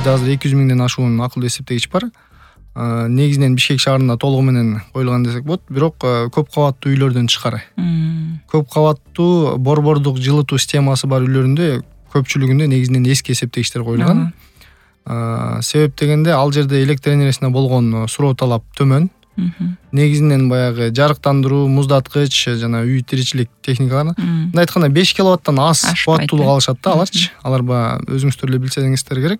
бизде азыр 200 миңден ашуун акылдуу эсептегич бар. Негизинен Бишкек шаарында толугу менен коюлган десек болот, бирок көп кабаттуу үйлөрдөн тышкары. Көп кабаттуу борбордук жылытуу системасы бар үйлөрүндө көпчүлүгүндө негизинен эски эсептегичтер коюлган. Себеп дегенде ал жерде электр энергиясына болгон суроо талап төмөн. Негизинен баягы жарыктандыруу, муздаткыч жана үй тиричилик техникалары. Мындай айтканда 5 киловаттан аз кубаттуулук алышат да аларчы. Алар өзүңүздөр эле билсеңиздер керек.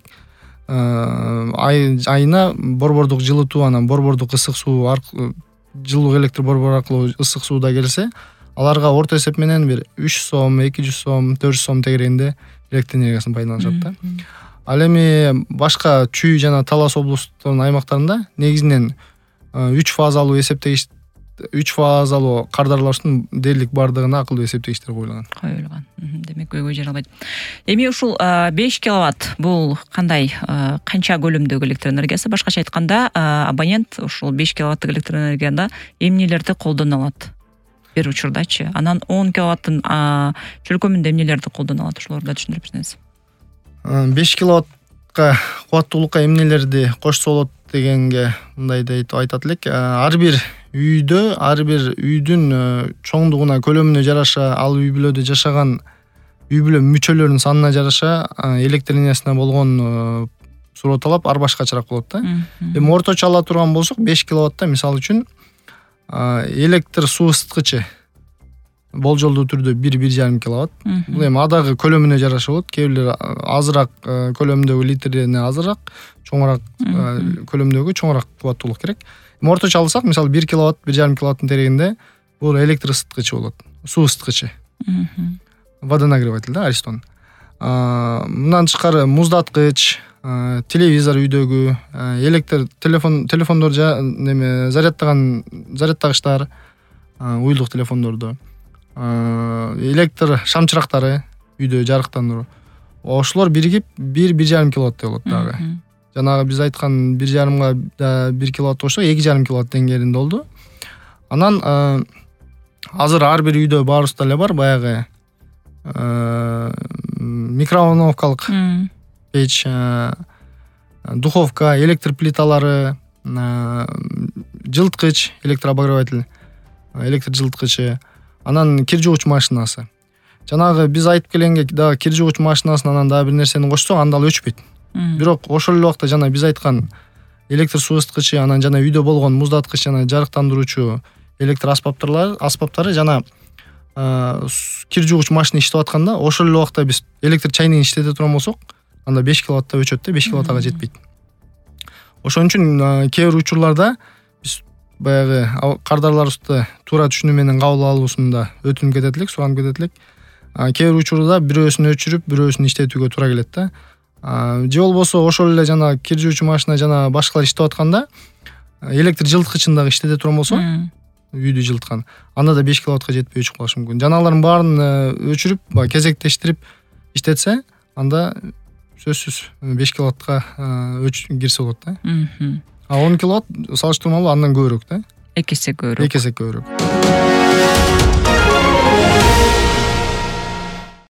Айына борбордук жылытуу, анан борбордук ысык суу жылуу электр борбору аркылуу ысык сууда келсе, аларга орто эсеп менен бир 300 сом, 200 сом, 400 сом тегерегинде электр энергиясын пайдаланышат да. Ал эми башка Чүй жана Талас облустарынын аймактарында негизинен 3 фазалуу эсептегич, 3 фазалуу кардарлаштын дээрлик бардыгына акылдуу эсептегичтер коюлган. Демек көйгөй жаралбайт. Эми ушул 5 киловатт бул кандай, канча көлөмдөгү электр энергиясы? Башкача айтканда, абонент ушул 5 киловаттык электр энергияда эмнелерди колдоно алат? Бир учурдачы. Анан 10 киловаттын чөлкөмүндө эмнелерди колдоно алат? Ушуларды да түшүндүрүп берсеңиз. 5 киловаттка кубаттуулукка эмнелерди кошсо болот дегенге мындай дейт айтат элек. Ар бир үйдүн чоңдугуна, көлөмүнө жараша, ал үй бүлөдө жашаган үй бүлө мүчөлөрүнүн санына жараша электр энергиясына болгон суроо талап ар башкачараак болот да. Эми орточо ала турган болсок 5 киловатта мисалы үчүн электр суу ысыткычы болжолдуу түрдө 1-1,5 киловатт. Бул эми адагы көлөмүнө жараша болот. Кээ бирлер азыраак көлөмдөгү литрден азыраак, чоңураак көлөмдөгү чоңураак кубаттуулук керек. Эми орточо алсак, мисалы 1 киловатт, 1,5 киловаттын тегерегинде бул электр ысыткычы болот. Суу ысыткычы. Водонагреватель да, Аристон. Мындан тышкары муздаткыч, телевизор үйдөгү, электр телефондор зарядтагычтар, уюлдук телефондорду, электр шамчырактары үйдө жарыктандыруу. Ошолор биригип 1-1,5 киловатт болот дагы. Жанагы биз айткан 1,5га да 1 киловатт кошсок 2,5 киловатт деңгээлинде болду. Анан азыр ар бир үйдө баарыбызда эле бар баягы микроволновкалык печ, духовка, электр плиталары, жылыткыч, электрообогреватель, электр жылыткычы, анан кир жуугуч машинасы. Жанагы биз айтып келгенге дагы кир жуугуч машинасынан анан дагы бир нерсени кошсок, анда ал өчпөйт. Бирок ошол эле убакта жана биз айткан электр суу ысыткычы, анан жана үйдө болгон муздаткыч жана жарыктандыруучу электр аспаптары жана кир жуугуч машина иштеп атканда, ошол эле убакта биз электр чайнигин иштете турган болсок, анда 5 киловатта өчөт да, 5 киловаттага жетпейт. Ошон үчүн кээ бир учурларда биз баягы кардарларыбызды туура түшүнүү менен кабыл алуусунда өтүнүп кетет элек, суранып кетет элек. Кээ бир учурда бирөөсүн өчүрүп, бирөөсүн иштетүүгө туура келет да. Же болбосо ошол эле жана кир жуучу машина жана башкалар иштеп атканда электр жылыткычын дагы иштете турган болсо, үйдү жылыткан, анда да 5 киловаттка жетпей өчүп калышы мүмкүн. Жаналарын баарын өчүрүп, кезектештирип иштетсе, анда сөзсүз 5 киловаттка кирсе болот да. 10 киловатт салыштырмалуу андан көбүрөөк да. Эки эсе көбүрөөк.